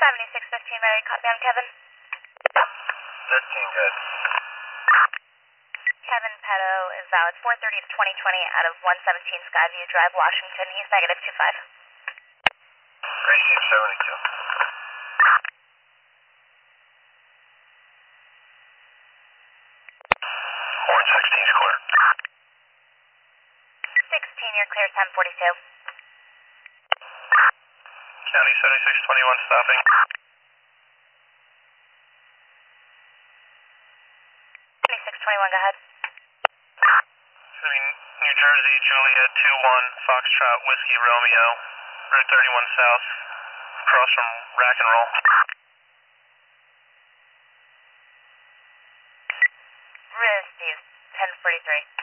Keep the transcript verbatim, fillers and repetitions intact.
seventy-six fifteen, Mary, copy on Kevin. thirteen, good. Kevin Petto is valid four thirty to twenty twenty out of one seventeen Skyview Drive, Washington. He's negative two five. Receive seventy-two. Horn sixteen is clear. sixteen, you're clear, ten forty-two. County seventy-six twenty-one stopping. seventy-six twenty-one, go ahead. New Jersey, Juliet two one, Foxtrot, Whiskey, Romeo, Route thirty-one South, across from Rack and Roll. Receive ten forty-three.